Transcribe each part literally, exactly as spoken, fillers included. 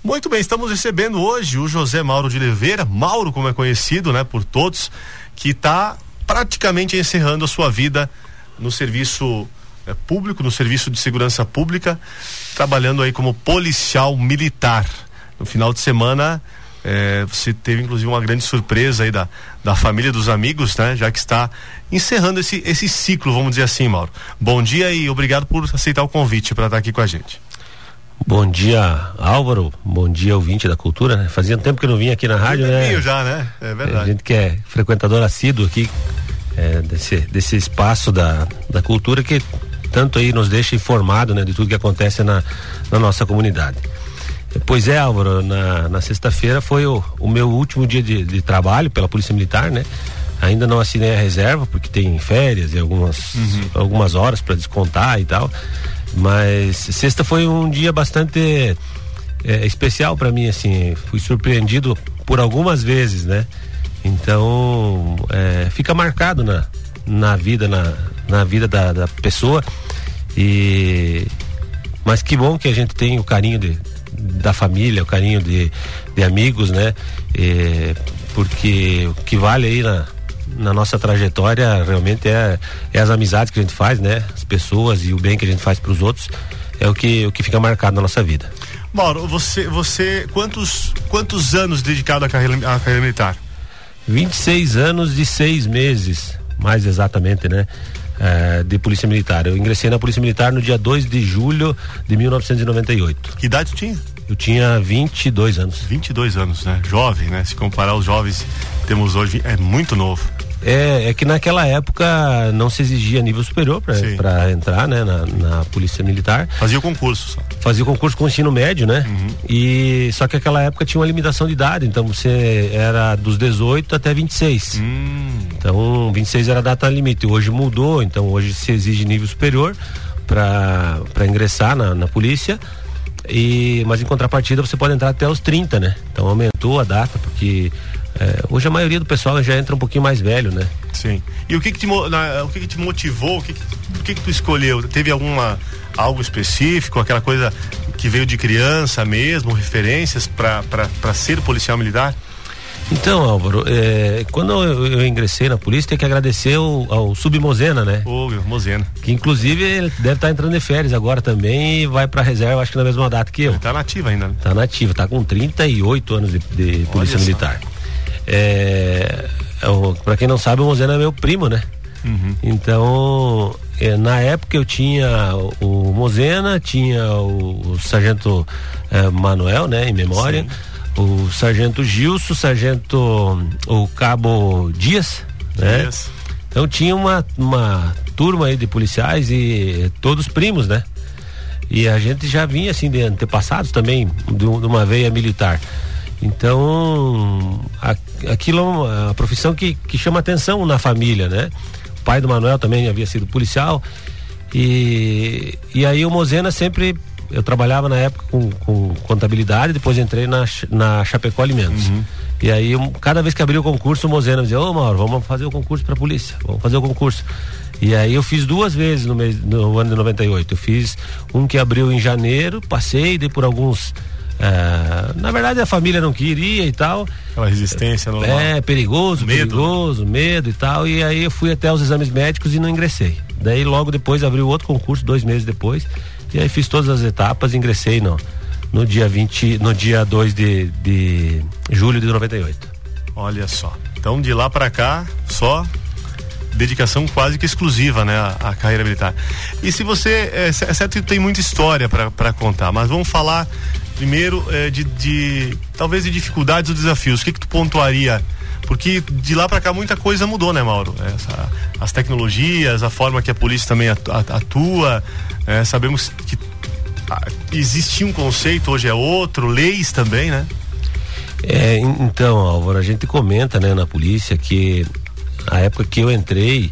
Muito bem, estamos recebendo hoje o José Mauro de Oliveira, Mauro como é conhecido, né, por todos, que está praticamente encerrando a sua vida no serviço é, público, no serviço de segurança pública, trabalhando aí como policial militar. No final de semana, é, você teve inclusive uma grande surpresa aí da, da família, dos amigos, né, já que está encerrando esse, esse ciclo, vamos dizer assim, Mauro. Bom dia e obrigado por aceitar o convite para estar aqui com a gente. Bom dia, Álvaro. Bom dia, ouvinte da Cultura, né? Fazia tempo que eu não vinha aqui na rádio, né? Meio já, né? É verdade. A gente que é frequentador assíduo aqui é, desse, desse espaço da, da cultura que tanto aí nos deixa informado, né, de tudo que acontece na, na nossa comunidade. Pois é, Álvaro, na, na sexta-feira foi o, o meu último dia de, de trabalho pela Polícia Militar, né? Ainda não assinei a reserva porque tem férias e algumas, uhum. algumas horas para descontar e tal. Mas sexta foi um dia bastante é, especial para mim, assim, fui surpreendido por algumas vezes, né? Então é, fica marcado na, na vida, na, na vida da, da pessoa. E mas que bom que a gente tem o carinho de, da família, o carinho de, de amigos, né? É, porque o que vale aí na na nossa trajetória realmente é, é as amizades que a gente faz, né? As pessoas e o bem que a gente faz para os outros é o que, o que fica marcado na nossa vida. Mauro, você, você quantos, quantos anos dedicado à carreira, à carreira militar? vinte e seis anos e seis meses, mais exatamente, né? É, de Polícia Militar. Eu ingressei na Polícia Militar no dia dois de julho de mil novecentos e noventa e oito. Que idade tu tinha? Eu tinha vinte e dois anos. vinte e dois anos, né? Jovem, né? Se comparar os jovens que temos hoje, é muito novo. É, é que naquela época não se exigia nível superior para entrar, né, na, na Polícia Militar. Fazia o concurso só. Fazia o concurso com ensino médio, né? Uhum. E só que naquela época tinha uma limitação de idade, então você era dos dezoito até vinte e seis. Hum. Então vinte e seis era a data limite. Hoje mudou, então hoje se exige nível superior para para ingressar na, na polícia. E, mas em contrapartida você pode entrar até os trinta, né? Então aumentou a data, porque é, hoje a maioria do pessoal já entra um pouquinho mais velho, né? Sim. E o que que te, na, o que que te motivou? O que que, o que que tu escolheu? Teve alguma, algo específico, aquela coisa que veio de criança mesmo, referências para para ser policial militar? Então, Álvaro, é, quando eu, eu ingressei na polícia, tem que agradecer ao, ao Submozena, né? Ô, Mozena. Que inclusive ele deve estar tá entrando de férias agora também e vai pra reserva, acho que na mesma data que eu. Ele tá nativo ainda, né? Tá nativo, tá com trinta e oito anos de, de Polícia Militar. É, é, pra quem não sabe, o Mozena é meu primo, né? Uhum. Então, é, na época eu tinha o, o Mozena, tinha o, o Sargento é, Manuel, né? Em memória. Sim. O Sargento Gilson, o Sargento o Cabo Dias, né? Dias. Então tinha uma, uma turma aí de policiais e todos primos, né? E a gente já vinha assim de antepassados também de, de uma veia militar. Então a, aquilo é uma a profissão que, que chama atenção na família, né? O pai do Manuel também havia sido policial e, e aí o Mozena sempre. Eu trabalhava na época com, com contabilidade, depois entrei na, na Chapecó Alimentos. Uhum. E aí, eu, cada vez que abria o concurso, o Mozena me dizia: ô Mauro, vamos fazer o concurso pra polícia, vamos fazer o concurso. E aí eu fiz duas vezes no, mês, no ano de noventa e oito. Eu fiz um que abriu em janeiro, passei, dei por alguns. Uh, na verdade a família não queria e tal. Aquela resistência normal. É, perigoso, medo. perigoso, medo e tal. E aí eu fui até os exames médicos e não ingressei. Daí logo depois abriu outro concurso, dois meses depois. E aí fiz todas as etapas e ingressei no, no dia vinte, no dia dois de, de julho de noventa e oito. Olha só. Então de lá pra cá, só dedicação quase que exclusiva, né? A, a carreira militar. E se você, é, é certo que tem muita história pra, pra contar, mas vamos falar primeiro é, de, de, talvez de dificuldades ou desafios. O que que tu pontuaria? Porque de lá pra cá muita coisa mudou, né, Mauro? Essa, as tecnologias, a forma que a polícia também atua, é, sabemos que ah, existia um conceito, hoje é outro, leis também, né? É, então, Álvaro, a gente comenta, né, na polícia que a época que eu entrei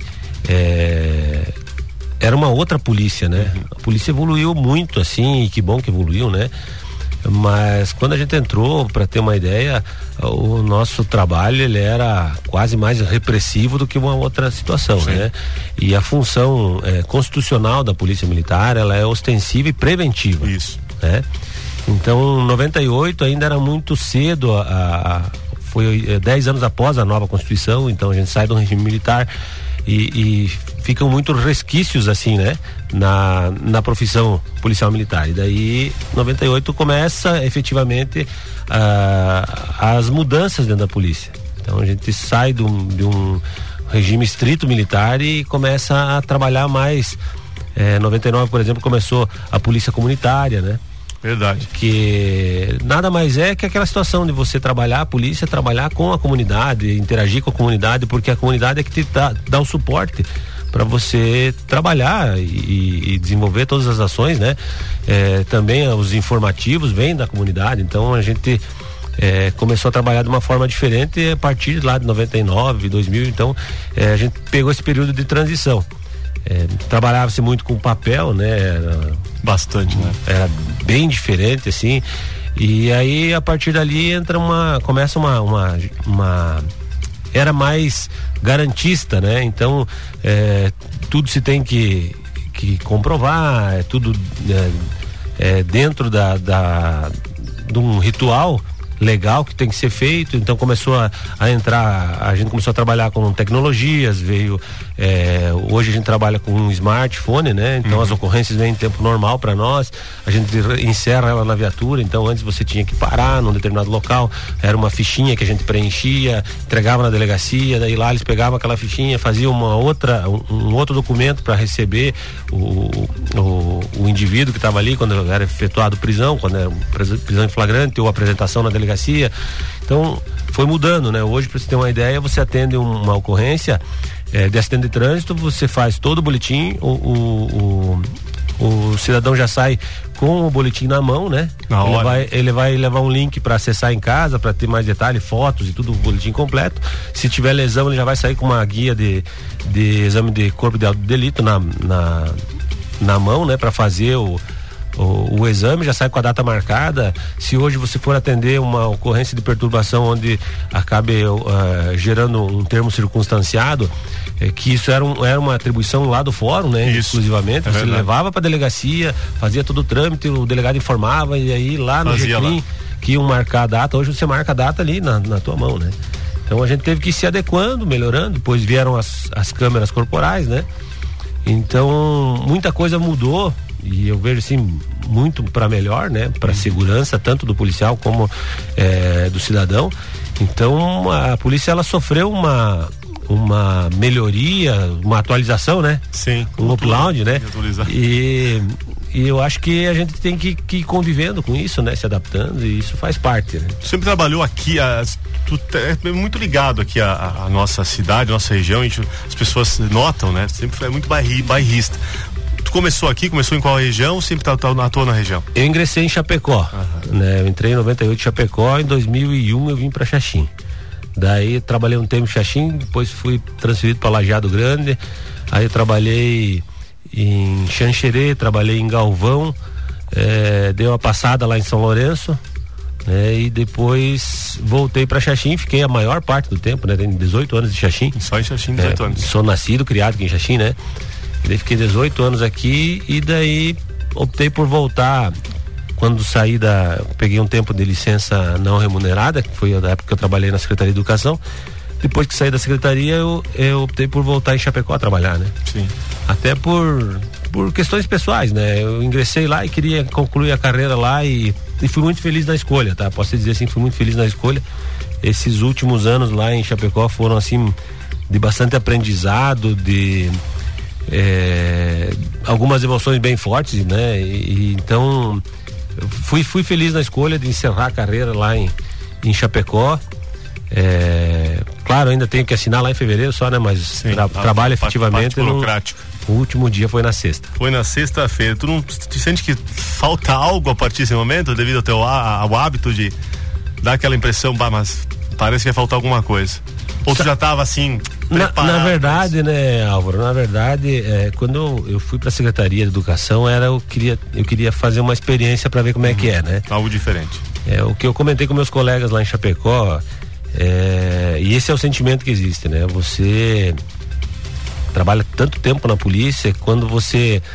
é, era uma outra polícia, né? Uhum. A polícia evoluiu muito, assim, e que bom que evoluiu, né? Mas quando a gente entrou, para ter uma ideia, o nosso trabalho ele era quase mais repressivo do que uma outra situação, sim, né? E a função é, constitucional da Polícia Militar, ela é ostensiva e preventiva. Isso. Né? Então, em noventa e oito ainda era muito cedo, a, a, foi é, dez anos após a nova Constituição, então a gente sai do regime militar e, e ficam muitos resquícios assim, né? Na, na profissão policial militar. E daí, em noventa e oito começa efetivamente a, as mudanças dentro da polícia. Então a gente sai de um, de um regime estrito militar e começa a trabalhar mais. Em é, noventa e nove, por exemplo, começou a polícia comunitária, né? Verdade. Que nada mais é que aquela situação de você trabalhar, a polícia trabalhar com a comunidade, interagir com a comunidade, porque a comunidade é que te dá, dá o suporte para você trabalhar e, e desenvolver todas as ações, né? É, também os informativos vêm da comunidade, então a gente é, começou a trabalhar de uma forma diferente a partir de lá de noventa e nove, dois mil, então é, a gente pegou esse período de transição. É, trabalhava-se muito com papel, né? Era, bastante, né? Era bem diferente, assim. E aí, a partir dali, entra uma. Começa uma. uma, uma era mais garantista, né? Então, é, tudo se tem que, que comprovar, é tudo é, é, dentro da, da, de um ritual legal que tem que ser feito. Então começou a, a entrar, a gente começou a trabalhar com tecnologias, veio é, hoje a gente trabalha com um smartphone, né? Então uhum. as ocorrências vêm em tempo normal para nós, a gente encerra ela na viatura. Então antes você tinha que parar num determinado local, era uma fichinha que a gente preenchia, entregava na delegacia, daí lá eles pegavam aquela fichinha, faziam uma outra, um, um outro documento para receber o, o, o indivíduo que estava ali quando era efetuado prisão, quando era prisão em flagrante ou apresentação na delegacia. Então foi mudando, né? Hoje, para você ter uma ideia, você atende uma ocorrência é, de acidente de trânsito, você faz todo o boletim, o, o, o, o cidadão já sai com o boletim na mão, né? Na ele, hora. Vai, ele vai levar um link para acessar em casa, para ter mais detalhes, fotos e tudo, o boletim completo. Se tiver lesão, ele já vai sair com uma guia de, de exame de corpo de delito na, na, na mão, né? Para fazer o O, o exame, já sai com a data marcada. Se hoje você for atender uma ocorrência de perturbação onde acabe uh, gerando um termo circunstanciado, é, que isso era, um, era uma atribuição lá do fórum, né? Isso. Exclusivamente, é você verdade. Levava para a delegacia, fazia todo o trâmite, o delegado informava e aí lá no G C R I M que iam marcar a data. Hoje você marca a data ali na, na tua mão, né? Então a gente teve que ir se adequando, melhorando. Depois vieram as, as câmeras corporais, né? Então muita coisa mudou. E eu vejo assim muito para melhor, né? Para uhum. segurança tanto do policial como é, do cidadão. Então a polícia ela sofreu uma uma melhoria, uma atualização, né? Sim. Um upload, né? E, e eu acho que a gente tem que, que ir convivendo com isso, né? Se adaptando, e isso faz parte, né? Tu sempre trabalhou aqui, a, tu é muito ligado aqui a, a nossa cidade, a nossa região, a gente, as pessoas notam, né? Sempre foi muito bairri, bairrista. Tu começou aqui, começou em qual região? Sempre tá, tá na tua na região? Eu ingressei em Chapecó, uhum. né? Eu entrei em noventa e oito em Chapecó, em dois mil e um eu vim para Xaxim. Daí trabalhei um tempo em Xaxim, depois fui transferido para Lajeado Grande. Aí eu trabalhei em Xanxerê, trabalhei em Galvão, é, dei uma passada lá em São Lourenço, né? E depois voltei para Xaxim, fiquei a maior parte do tempo, né? Tenho dezoito anos de Xaxim. Só em Xaxim, dezoito é, anos. Sou nascido, criado aqui em Xaxim, né? E daí fiquei dezoito anos aqui e daí optei por voltar. Quando saí da, peguei um tempo de licença não remunerada, que foi a época que eu trabalhei na Secretaria de Educação. Depois que saí da secretaria, eu, eu optei por voltar em Chapecó a trabalhar, né? Sim. Até por, por questões pessoais, né? Eu ingressei lá e queria concluir a carreira lá e, e fui muito feliz na escolha, tá? Posso dizer assim, fui muito feliz na escolha. Esses últimos anos lá em Chapecó foram assim, de bastante aprendizado, de é, algumas emoções bem fortes, né? E, e então fui, fui feliz na escolha de encerrar a carreira lá em, em Chapecó. É, claro, ainda tenho que assinar lá em fevereiro só, né? Mas Sim, tra, a, trabalho a, efetivamente. Parte burocrática. No, o último dia foi na sexta. Foi na sexta-feira. Tu não tu sente que falta algo a partir desse momento, devido ao teu ao hábito de dar aquela impressão, bah, mas parece que vai faltar alguma coisa? Ou tu já estava assim, preparado? Na, na verdade, né, Álvaro, na verdade, é, quando eu, eu fui para a Secretaria de Educação, era, eu, queria, eu queria fazer uma experiência para ver como uhum. é que é, né? Algo diferente. É, o que eu comentei com meus colegas lá em Chapecó, é, e esse é o sentimento que existe, né? Você trabalha tanto tempo na polícia, quando você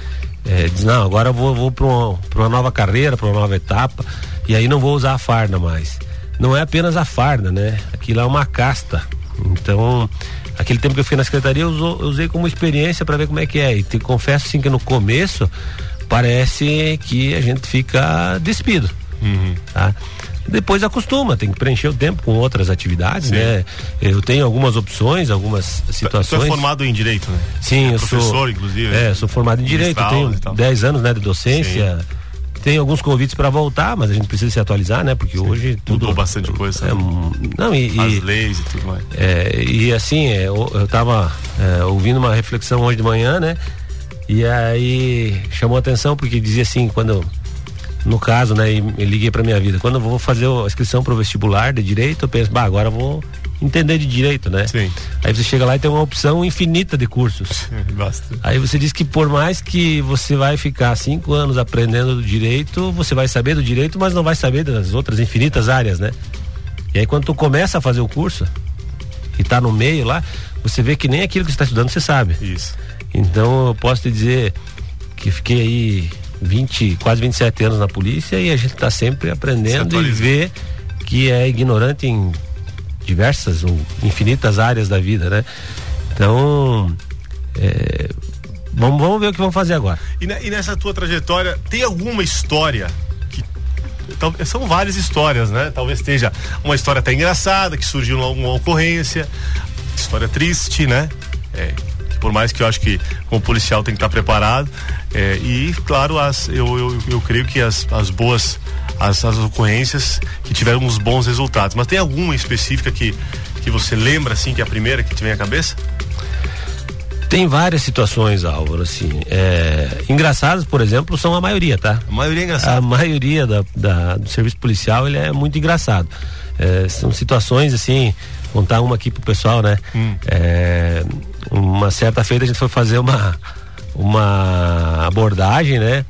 é, diz, não, agora eu vou, vou para uma, uma nova carreira, para uma nova etapa, e aí não vou usar a farda mais. Não é apenas a farda, né? Aquilo é uma casta. Então, aquele tempo que eu fiquei na secretaria, eu, usou, eu usei como experiência para ver como é que é. E te confesso assim que no começo parece que a gente fica despido. Uhum. Tá? Depois acostuma, tem que preencher o tempo com outras atividades, sim, né? Eu tenho algumas opções, algumas situações. Você é formado em Direito, né? Sim, é eu professor, sou. inclusive. É, sou formado em Direito, tenho dez anos, né, de docência. Sim. Tem alguns convites para voltar, mas a gente precisa se atualizar, né? Porque sim, hoje tudo mudou bastante coisa. É, não, e, as e, leis e tudo mais. É, e assim, é, eu, eu tava é, ouvindo uma reflexão hoje de manhã, né? E aí chamou a atenção porque dizia assim, quando no caso, né, e liguei pra minha vida, quando eu vou fazer a inscrição pro vestibular de Direito, eu penso, bah, agora eu vou entender de Direito, né? Sim. Aí você chega lá e tem uma opção infinita de cursos. Basta. Aí você diz que por mais que você vai ficar cinco anos aprendendo do Direito, você vai saber do Direito, mas não vai saber das outras infinitas áreas, né? E aí quando tu começa a fazer o curso e tá no meio lá, você vê que nem aquilo que você tá estudando você sabe. Isso. Então eu posso te dizer que fiquei aí vinte, quase vinte e sete anos na polícia e a gente está sempre aprendendo e vê que é ignorante em diversas ou infinitas áreas da vida, né? Então, é, vamos, vamos ver o que vamos fazer agora. E, ne, e nessa tua trajetória, tem alguma história que tal, são várias histórias, né? Talvez esteja uma história até engraçada, que surgiu em alguma ocorrência, história triste, né? É, por mais que eu acho que como policial tem que estar preparado, é, e claro, as, eu, eu, eu creio que as, as boas as, as ocorrências que tiveram uns bons resultados, mas tem alguma específica que, que você lembra assim, que é a primeira que te vem à cabeça? Tem várias situações, Álvaro, assim, é, engraçadas, por exemplo, são a maioria, tá? A maioria é engraçada. A maioria da, da, do serviço policial, ele é muito engraçado. É, são situações assim, contar uma aqui pro pessoal, né? Hum. É, uma certa feita a gente foi fazer uma uma abordagem, né?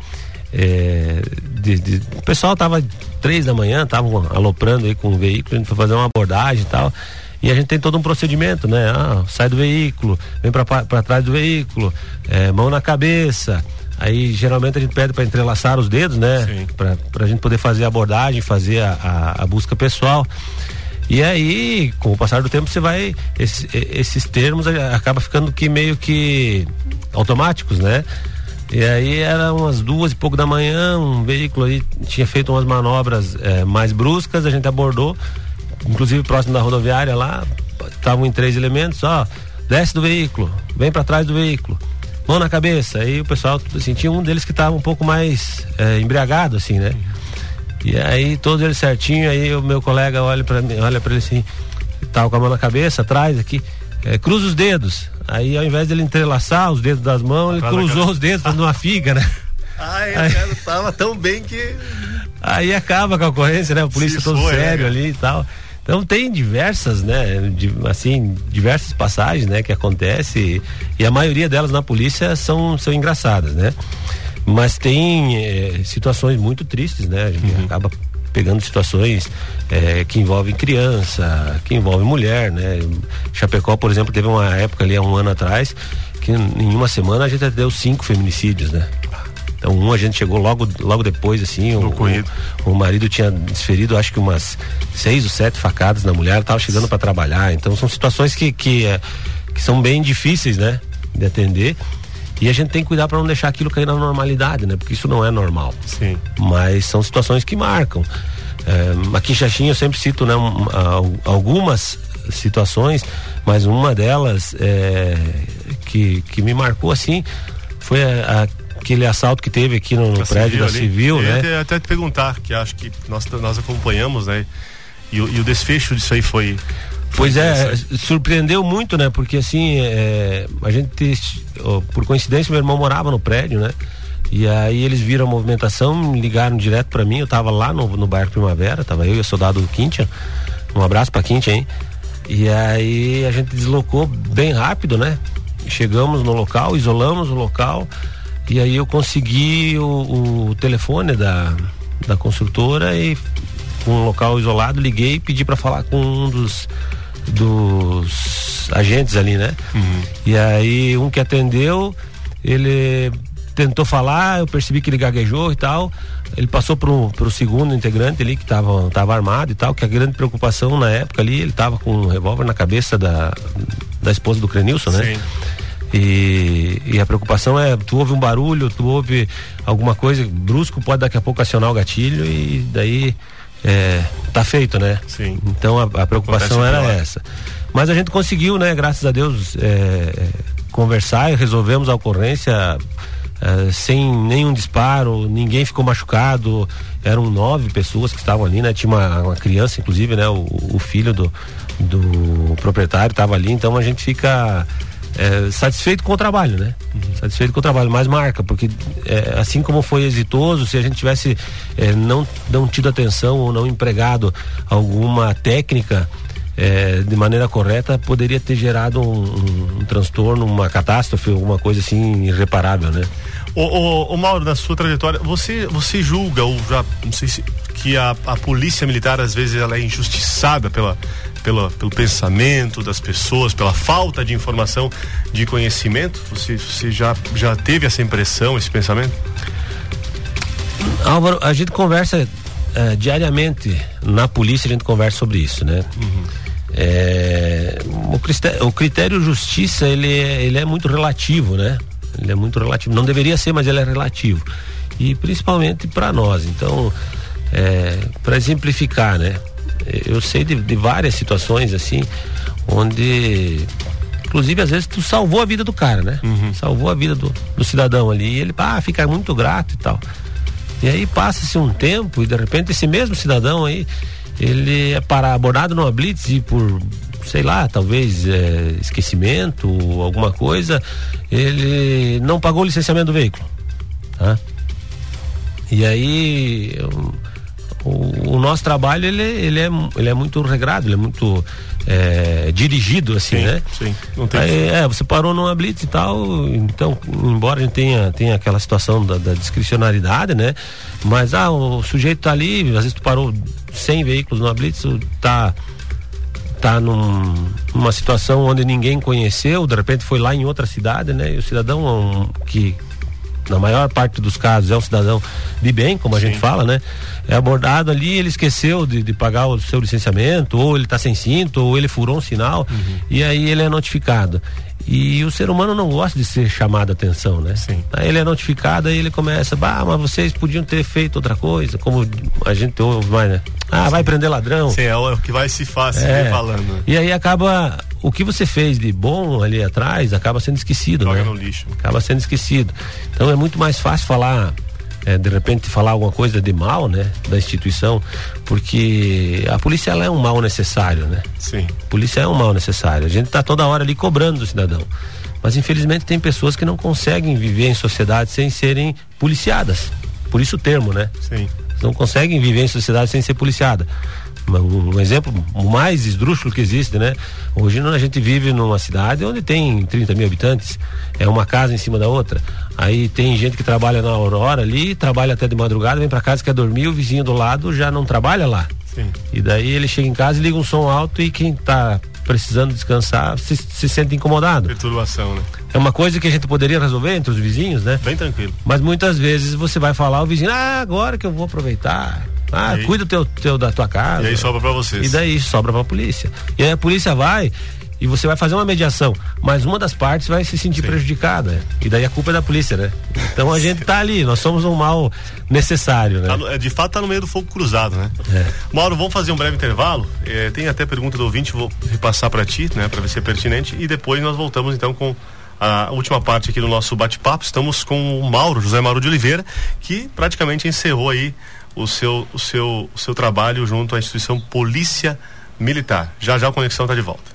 É, de, de, o pessoal tava três da manhã, estavam aloprando aí com o veículo, a gente foi fazer uma abordagem e tal, e a gente tem todo um procedimento, né? Ah, sai do veículo, vem pra, pra trás do veículo, é, mão na cabeça, aí geralmente a gente pede para entrelaçar os dedos, né? Pra, pra gente poder fazer a abordagem, fazer a, a, a busca pessoal. E aí, com o passar do tempo, você vai, esse, esses termos acaba ficando que meio que automáticos, né? E aí era umas duas e pouco da manhã, um veículo aí tinha feito umas manobras é, mais bruscas, a gente abordou, inclusive próximo da rodoviária lá, estavam em três elementos, ó, desce do veículo, vem para trás do veículo, mão na cabeça. Aí o pessoal, assim, tinha um deles que estava um pouco mais é, embriagado, assim, né? E aí todos eles certinho, aí o meu colega olha para mim, olha para ele assim, tava com a mão na cabeça, atrás aqui, é, cruza os dedos. Aí ao invés dele entrelaçar os dedos das mãos, ele cruzou os dedos fazendo uma figa, né? Ah, ele aí, cara, tava tão bem que... Aí acaba com a ocorrência, né? A polícia todo foi, sério é, ali e tal. Então tem diversas, né? De, assim, diversas passagens, né? Que acontece e a maioria delas na polícia são, são engraçadas, né? Mas tem é, situações muito tristes, né? A gente uhum. acaba pegando situações é, que envolvem criança, que envolvem mulher, né? Chapecó, por exemplo, teve uma época ali há um ano atrás que em uma semana a gente deu cinco feminicídios, né? Então um a gente chegou logo, logo depois, assim, o, o, o marido tinha desferido acho que umas seis ou sete facadas na mulher, estava chegando para trabalhar. Então são situações que, que, que são bem difíceis, né? De atender. E a gente tem que cuidar para não deixar aquilo cair na normalidade, né? Porque isso não é normal. Sim. Mas são situações que marcam. É, aqui em Xaxim eu sempre cito, né, um, a, algumas situações, mas uma delas é, que, que me marcou assim foi a, a, aquele assalto que teve aqui no, no prédio da Civil, né? Eu ia até te perguntar, que acho que nós, nós acompanhamos, né? E, e o desfecho disso aí foi... Pois é, surpreendeu muito, né? Porque assim, é, a gente, ó, por coincidência, meu irmão morava no prédio, né? E aí eles viram a movimentação, me ligaram direto pra mim, eu tava lá no, no bairro Primavera, tava eu e o soldado do Quintia, um abraço pra Quintia, hein? E aí a gente deslocou bem rápido, né? Chegamos no local, isolamos o local, e aí eu consegui o, o telefone da, da construtora e com um local isolado, liguei e pedi pra falar com um dos dos agentes ali, né? Uhum. E aí um que atendeu, ele tentou falar, eu percebi que ele gaguejou e tal. Ele passou pro, pro segundo integrante ali que tava, tava armado e tal, que a grande preocupação na época ali, ele tava com um revólver na cabeça da, da esposa do Crenilson, né? Sim. E, e a preocupação é, tu ouve um barulho, tu ouve alguma coisa brusco, pode daqui a pouco acionar o gatilho e daí é, tá feito, né? Sim. Então a, a preocupação era essa. Mas a gente conseguiu, né? Graças a Deus, é, conversar e resolvemos a ocorrência é, sem nenhum disparo, ninguém ficou machucado, eram nove pessoas que estavam ali, né? Tinha uma, uma criança, inclusive, né? O, o filho do, do proprietário estava ali, então a gente fica É, satisfeito com o trabalho, né? Uhum. Satisfeito com o trabalho, mas marca, porque é, assim como foi exitoso, se a gente tivesse é, não, não tido atenção ou não empregado alguma técnica é, de maneira correta, poderia ter gerado um, um, um transtorno, uma catástrofe, alguma coisa assim irreparável, né? Ô, ô, ô Mauro, na sua trajetória, você, você julga, ou já, não sei se, que a, a polícia militar às vezes ela é injustiçada pela Pela, pelo pensamento das pessoas, pela falta de informação, de conhecimento? Você, você já, já teve essa impressão, esse pensamento? Álvaro, a gente conversa é, diariamente na polícia, a gente conversa sobre isso, né? Uhum. É, o, critério, o critério justiça, ele é, ele é muito relativo, né? Ele é muito relativo, não deveria ser, mas ele é relativo, e principalmente para nós. Então, é, para exemplificar, né? Eu sei de, de várias situações assim, onde inclusive às vezes tu salvou a vida do cara, né? Uhum. Salvou a vida do, do cidadão ali, e ele ah, fica muito grato e tal. E aí passa-se um tempo e de repente esse mesmo cidadão aí, ele é para, abordado numa blitz e por, sei lá, talvez é, esquecimento ou alguma coisa, ele não pagou o licenciamento do veículo, tá? E aí eu, O, o nosso trabalho ele, ele, é, ele é muito regrado, ele é muito é, dirigido assim, sim, né? Sim, não tem Aí, é, você parou numa blitz e tal, então, embora a gente tenha, tenha aquela situação da, da discricionariedade, né? Mas ah, o sujeito tá ali, às vezes tu parou cem veículos numa blitz, tá tá num, numa situação onde ninguém conheceu, de repente foi lá em outra cidade, né? E o cidadão um, que na maior parte dos casos é um cidadão de bem, como a Sim. gente fala, né? É abordado ali, ele esqueceu de, de pagar o seu licenciamento, ou ele tá sem cinto, ou ele furou um sinal, uhum. e aí ele é notificado. E o ser humano não gosta de ser chamado a atenção, né? Sim. Aí ele é notificado, aí ele começa, bah, mas vocês podiam ter feito outra coisa, como a gente ouve mais, né? Ah, Sim. vai prender ladrão. Sim, é o que vai se fazer é. falando. E aí acaba, o que você fez de bom ali atrás, acaba sendo esquecido, Joga né? no lixo. Acaba sendo esquecido. Então é muito mais fácil falar, é, de repente falar alguma coisa de mal, né? Da instituição, porque a polícia ela é um mal necessário, né? Sim. A polícia é um mal necessário. A gente tá toda hora ali cobrando do cidadão. Mas infelizmente tem pessoas que não conseguem viver em sociedade sem serem policiadas. Por isso o termo, né? Sim. Não conseguem viver em sociedade sem ser policiada. Um, um exemplo mais esdrúxulo que existe, né? Hoje a gente vive numa cidade onde tem trinta mil habitantes, é uma casa em cima da outra. Aí tem gente que trabalha na Aurora ali, trabalha até de madrugada, vem pra casa, quer dormir, o vizinho do lado já não trabalha lá. Sim. E daí ele chega em casa e liga um som alto e quem tá precisando descansar se, se sente incomodado. Perturbação, né? É uma coisa que a gente poderia resolver entre os vizinhos, né? Bem tranquilo. Mas muitas vezes você vai falar, o vizinho, ah, agora que eu vou aproveitar. Ah, aí, cuida do teu, teu, da tua casa. E aí sobra pra vocês. E daí sobra pra polícia. E aí a polícia vai e você vai fazer uma mediação, mas uma das partes vai se sentir Sim. prejudicada. E daí a culpa é da polícia, né? Então a gente tá ali, nós somos um mal necessário, né? Tá no, de fato tá no meio do fogo cruzado, né? É. Mauro, vamos fazer um breve intervalo. É, tem até pergunta do ouvinte, vou repassar pra ti, né? Pra ver se é pertinente. E depois nós voltamos então com a última parte aqui do nosso bate-papo. Estamos com o Mauro, José Mauro de Oliveira, que praticamente encerrou aí o seu, o seu, o seu trabalho junto à instituição Polícia Militar. Já já a conexão está de volta.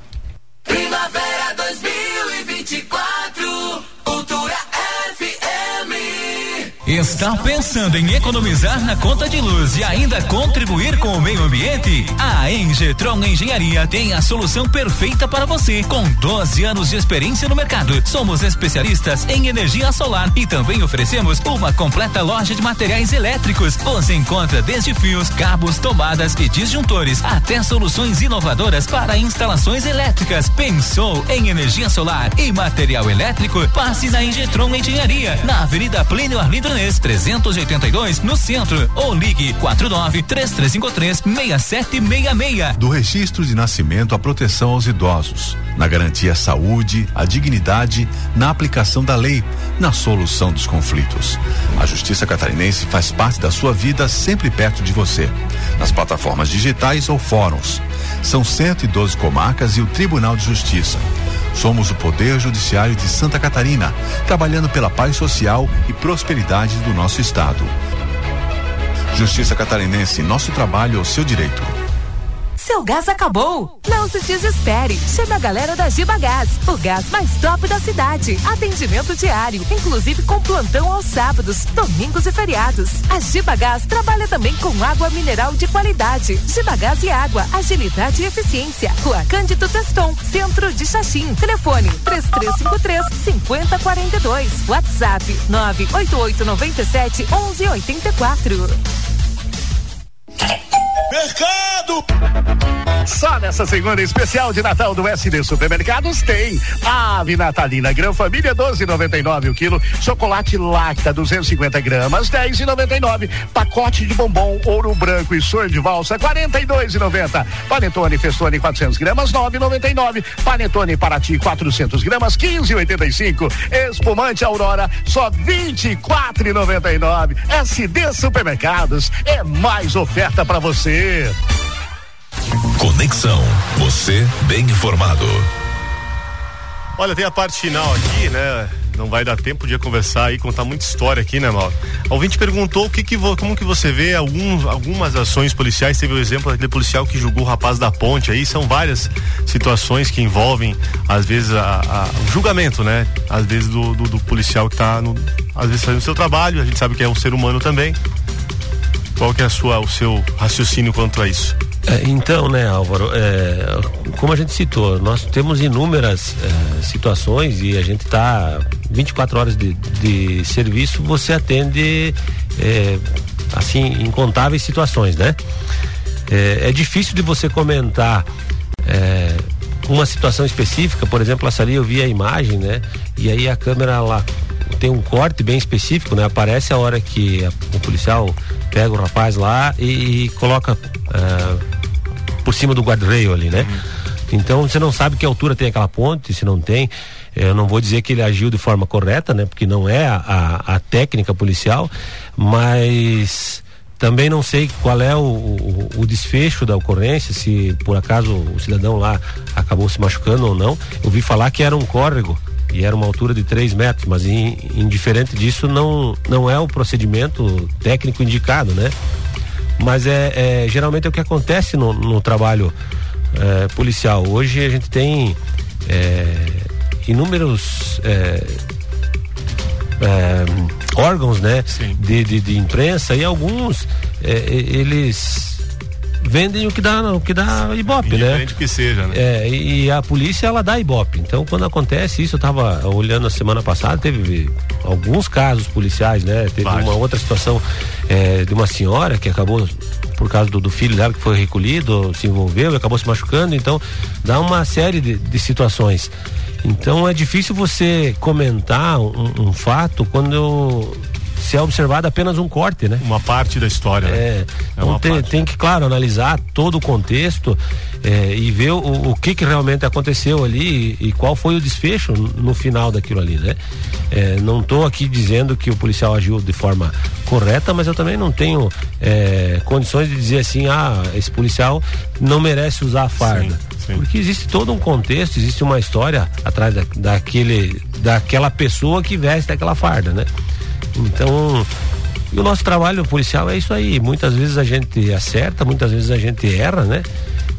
Primavera dois mil e vinte e quatro, Cultura F M. Está pensando em economizar na conta de luz e ainda contribuir com o meio ambiente? A Engetron Engenharia tem a solução perfeita para você. Com doze anos de experiência no mercado, somos especialistas em energia solar e também oferecemos uma completa loja de materiais elétricos. Você encontra desde fios, cabos, tomadas e disjuntores até soluções inovadoras para instalações elétricas. Pensou em energia solar e material elétrico? Passe na Engetron Engenharia, na Avenida Plínio Arlindo trezentos e oitenta e dois no centro, ou ligue quatro nove três três cinco três seis sete seis seis. Do registro de nascimento à proteção aos idosos, na garantia à saúde, à dignidade, na aplicação da lei, na solução dos conflitos. A Justiça Catarinense faz parte da sua vida, sempre perto de você, nas plataformas digitais ou fóruns. São cento e doze comarcas e o Tribunal de Justiça. Somos o Poder Judiciário de Santa Catarina, trabalhando pela paz social e prosperidade do nosso estado. Justiça Catarinense, nosso trabalho é o seu direito. Seu gás acabou? Não se desespere. Chama a galera da Giba Gás, o gás mais top da cidade. Atendimento diário, inclusive com plantão aos sábados, domingos e feriados. A Giba Gás trabalha também com água mineral de qualidade. Giba Gás e água, agilidade e eficiência. Rua Cândido Teston, centro de Xaxim. Telefone três três cinco três, cinco zero quatro dois. WhatsApp nove oito oito nove sete, um um oito quatro. Mercado! Só nessa segunda especial de Natal do S D Supermercados tem ave natalina Gran Família doze e noventa e nove o quilo, chocolate Lacta duzentos e cinquenta gramas dez e noventa e nove, pacote de bombom Ouro Branco e sonho de valsa quarenta e dois e noventa, panetone Festone quatrocentos gramas nove e noventa e nove, panetone Paraty quatrocentos gramas quinze e oitenta e cinco, espumante Aurora só vinte e quatro e noventa e nove. S D Supermercados é mais oferta para você. Conexão, você bem informado. Olha, tem a parte final aqui, né? Não vai dar tempo de conversar e contar muita história aqui, né, Mauro? O ouvinte perguntou o que que, como que você vê alguns, algumas ações policiais. Teve o exemplo daquele policial que julgou o rapaz da ponte aí. São várias situações que envolvem, às vezes, a, a, o julgamento, né? Às vezes do, do, do policial que tá, no, às vezes, fazendo o seu trabalho. A gente sabe que é um ser humano também. Qual que é a sua, o seu raciocínio quanto a isso? É, então, né, Álvaro, é, como a gente citou, nós temos inúmeras é, situações e a gente está vinte e quatro horas de, de serviço, você atende é, assim, incontáveis situações, né? É, é difícil de você comentar é, uma situação específica. Por exemplo, essa ali eu vi a imagem, né? E aí a câmera lá tem um corte bem específico, né? Aparece a hora que a, o policial pega o rapaz lá e, e coloca uh, por cima do guardrail ali, né? Uhum. Então você não sabe que altura tem aquela ponte, se não tem. Eu não vou dizer que ele agiu de forma correta, né? Porque não é a, a, a técnica policial, mas também não sei qual é o, o, o desfecho da ocorrência, se por acaso o cidadão lá acabou se machucando ou não. Eu ouvi falar que era um córrego e era uma altura de três metros, mas in, indiferente disso, não, não é o procedimento técnico indicado, né? Mas é, é geralmente é o que acontece no, no trabalho é, policial. Hoje a gente tem é, inúmeros é, é, órgãos, né? De, de, de imprensa, e alguns é, eles vendem o que dá, o que dá Ibope, né? Independente que seja, né? É, e a polícia, ela dá Ibope. Então, quando acontece isso, eu tava olhando a semana passada, teve alguns casos policiais, né? Teve Baixo. uma outra situação é, de uma senhora que acabou, por causa do, do filho dela que foi recolhido, se envolveu e acabou se machucando. Então, dá uma série de, de situações. Então, é difícil você comentar um, um fato quando se é observado apenas um corte, né? Uma parte da história, né? É, então tem, tem que, claro, analisar todo o contexto é, e ver o, o que que realmente aconteceu ali e, e qual foi o desfecho no final daquilo ali, né? É, não estou aqui dizendo que o policial agiu de forma correta, mas eu também não tenho é, condições de dizer assim, ah, esse policial não merece usar a farda. Sim. Sim. Porque existe todo um contexto, existe uma história atrás da, daquele, daquela pessoa que veste aquela farda, né? Então, e o nosso trabalho policial é isso aí. Muitas vezes a gente acerta, muitas vezes a gente erra, né?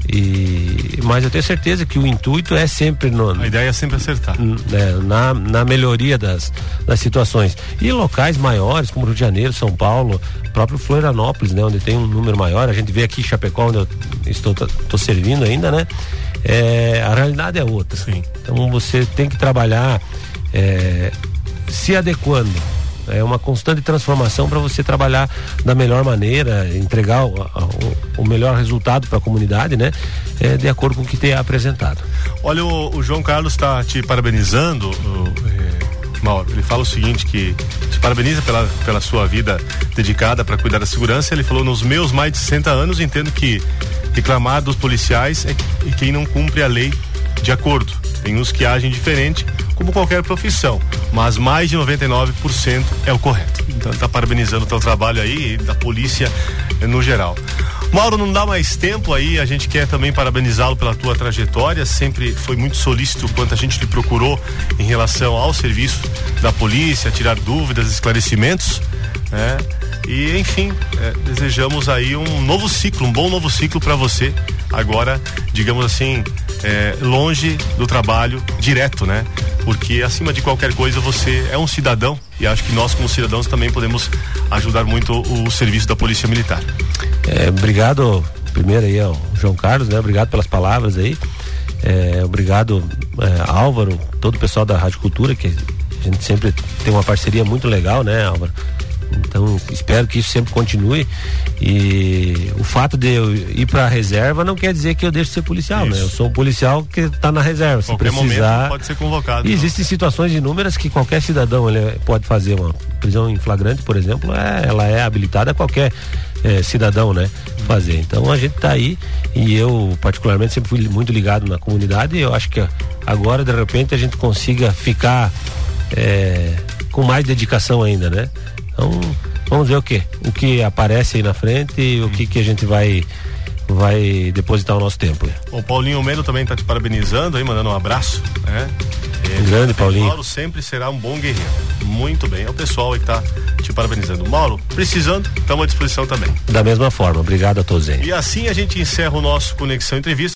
E, mas eu tenho certeza que o intuito é sempre no, a ideia é sempre acertar, né, na, na melhoria das, das situações. E locais maiores como Rio de Janeiro, São Paulo, próprio Florianópolis, né, onde tem um número maior, a gente vê aqui Chapecó, onde eu estou, estou servindo ainda, né? É, a realidade é outra. Sim. Então você tem que trabalhar é, se adequando. É uma constante transformação para você trabalhar da melhor maneira, entregar o, o, o melhor resultado para a comunidade, né? É, de acordo com o que tem apresentado. Olha, o, o João Carlos está te parabenizando, o, é, Mauro. Ele fala o seguinte, que te parabeniza pela, pela sua vida dedicada para cuidar da segurança. Ele falou: nos meus mais de sessenta anos, entendo que reclamar dos policiais é quem não cumpre a lei de acordo. Tem uns que agem diferente, como qualquer profissão, mas mais de noventa e nove por cento é o correto. Então ele está parabenizando o teu trabalho aí e da polícia no geral. Mauro, não dá mais tempo aí, a gente quer também parabenizá-lo pela tua trajetória, sempre foi muito solícito quanto a gente lhe procurou em relação ao serviço da polícia, tirar dúvidas, esclarecimentos, né? E enfim, é, desejamos aí um novo ciclo, um bom novo ciclo para você, agora, digamos assim, é, longe do trabalho direto, né? Porque acima de qualquer coisa você é um cidadão e acho que nós como cidadãos também podemos ajudar muito o, o serviço da Polícia Militar. É, obrigado primeiro aí ao João Carlos, né? Obrigado pelas palavras aí, é, obrigado é, Álvaro, todo o pessoal da Rádio Cultura, que a gente sempre tem uma parceria muito legal, né, Álvaro? Então espero que isso sempre continue, e o fato de eu ir para a reserva não quer dizer que eu deixe de ser policial, isso, né? Eu sou um policial que está na reserva, se qualquer precisar momento pode ser convocado. E existem situações inúmeras que qualquer cidadão ele pode fazer. Uma prisão em flagrante, por exemplo, é, ela é habilitada a qualquer é, cidadão, né, fazer. Então a gente está aí, e eu particularmente sempre fui muito ligado na comunidade, e eu acho que agora de repente a gente consiga ficar é, com mais dedicação ainda, né? Então, vamos ver o que o que aparece aí na frente e o que que a gente vai vai depositar o nosso tempo. O Paulinho Melo também está te parabenizando aí, mandando um abraço, né? Um grande Paulinho. Mauro sempre será um bom guerreiro. Muito bem, é o pessoal aí que tá te parabenizando. Mauro, precisando, estamos à disposição também. Da mesma forma, obrigado a todos aí. E assim a gente encerra o nosso Conexão Entrevista.